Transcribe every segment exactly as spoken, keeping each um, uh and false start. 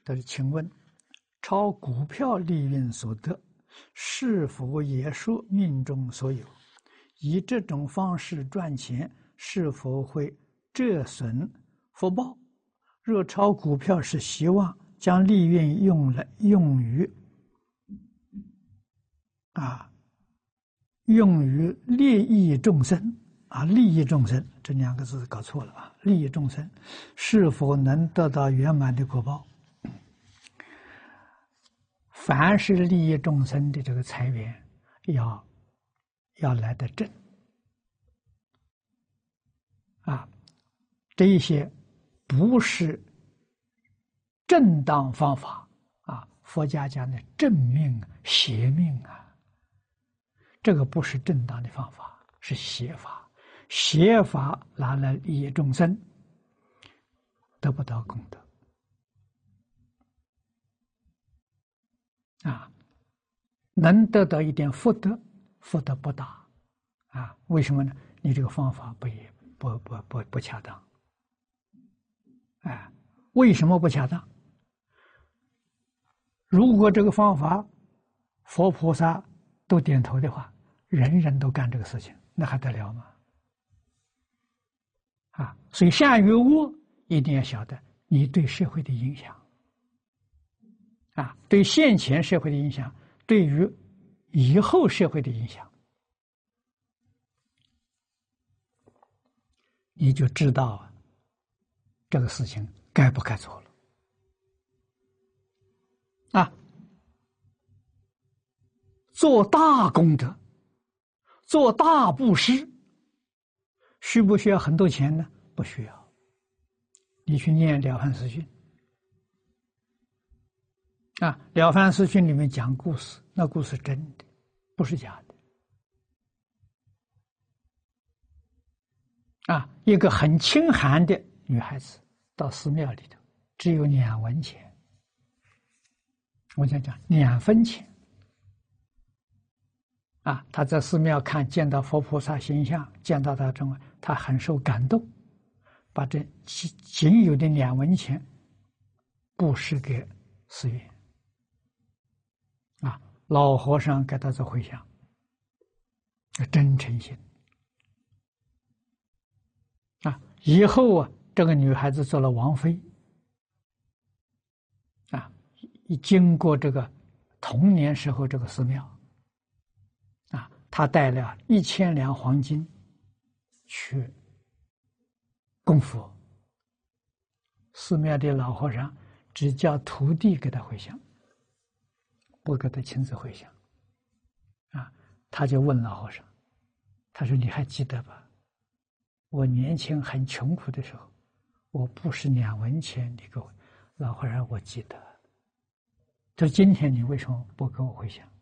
但是，请问，炒股票利润所得，是否也属命中所有？以这种方式赚钱，是否会折损福报？若炒股票是希望将利润用来用于啊，用于利益众生啊，利益众生这两个字搞错了啊，利益众生是否能得到圆满的果报？凡是利益众生的这个财源，要要来得正啊，这一些不是正当方法啊，佛家讲的正命、邪命啊，这个不是正当的方法，是邪法。邪法拿来利益众生，得不到功德。啊，能得到一点福德，福德不大，啊，为什么呢？你这个方法不也不不不不恰当，啊，为什么不恰当？如果这个方法佛菩萨都点头的话，人人都干这个事情，那还得了吗？啊，所以善与恶一定要晓得你对社会的影响。啊，对现前社会的影响，对于以后社会的影响，你就知道这个事情该不该做了。啊，做大功德，做大布施，需不需要很多钱呢？不需要。你去念《了凡四训》。啊，《了凡四训》里面讲故事，那故事真的，不是假的。啊，一个很清寒的女孩子到寺庙里头，只有两文钱，我想讲两分钱。啊，她在寺庙看见到佛菩萨形象，见到他之后，她很受感动，把这仅仅有的两文钱布施给寺院。啊，老和尚给他做回向，真诚心。啊，以后啊，这个女孩子做了王妃。啊，一经过这个童年时候这个寺庙，啊，她带了一千两黄金去供佛，寺庙的老和尚只叫徒弟给他回向。不给他亲自回向，啊，他就问老和尚，他说：“你还记得吧？我年轻很穷苦的时候，我布施两文钱，你给我。”老和尚，我记得。他说：“今天你为什么不给我回向？”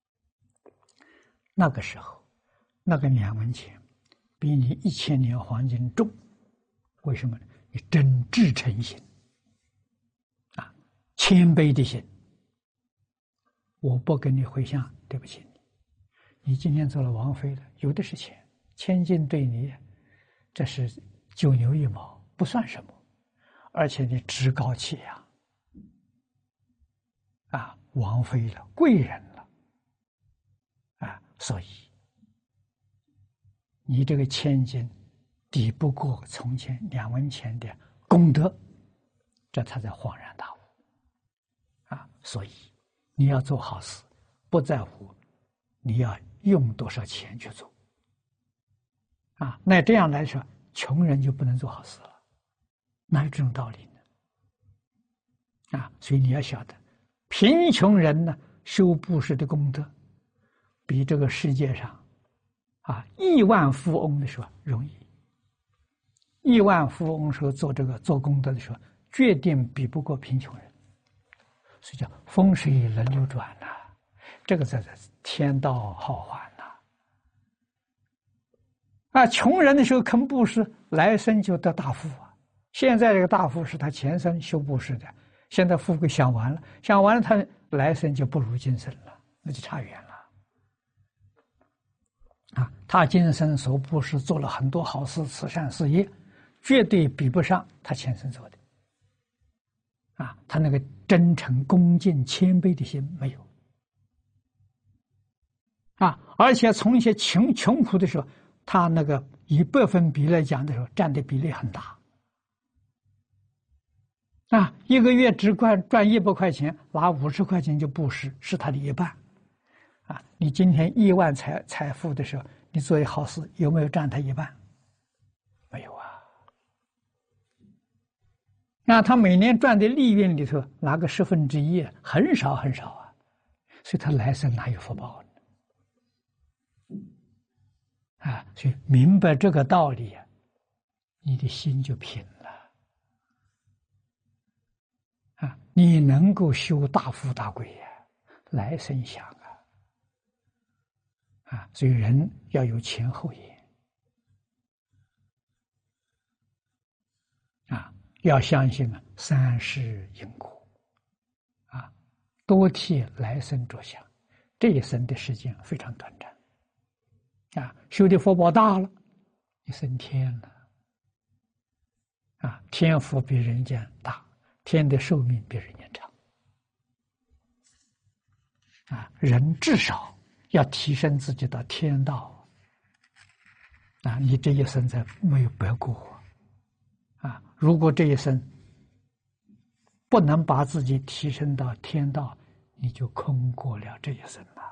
那个时候，那个两文钱比你一千年黄金重，为什么呢？你真挚诚心，啊，谦卑的心。我不跟你回向，对不起你。你今天做了王妃了，有的是钱，千金对你，这是九牛一毛，不算什么。而且你趾高气扬，啊，王妃了，贵人了，啊，所以你这个千金抵不过从前两文钱的功德，这才才恍然大悟，啊，所以。你要做好事，不在乎你要用多少钱去做，啊，那这样来说，穷人就不能做好事了，哪有这种道理呢？啊，所以你要晓得，贫穷人呢修布施的功德，比这个世界上啊亿万富翁的时候容易。亿万富翁时候做这个做功德的时候，决定比不过贫穷人。所以叫风水轮流转呐、啊，这个才是天道好还呐、啊。啊，穷人的时候肯布施，来生就得大富啊。现在这个大富是他前生修布施的，现在富贵享完了，享完了他来生就不如今生了，那就差远了。啊，他今生所布施做了很多好事、慈善事业，绝对比不上他前生做的。 啊，他那个真诚、恭敬、谦卑的心没有。啊，而且从一些穷穷苦的时候，他那个以百分比来讲的时候，占的比例很大。啊，一个月只赚赚一百块钱，拿五十块钱就布施，是他的一半。啊，你今天亿万财财富的时候，你做一好事，有没有占他一半？没有啊。那他每年赚的利润里头，拿个十分之一，很少很少啊，所以他来生哪有福报呢？啊，所以明白这个道理啊，你的心就平了啊，你能够修大富大贵呀、啊，来生想啊，啊，所以人要有前后眼啊，要相信啊三世因果啊，多替来生着想，这一生的时间非常短暂。啊，修的福报大了，你升天了。啊，天福比人间大，天的寿命比人间长。啊，人至少要提升自己到天道。啊，你这一生才没有白过。啊，如果这一生不能把自己提升到天道，你就空过了这一生了。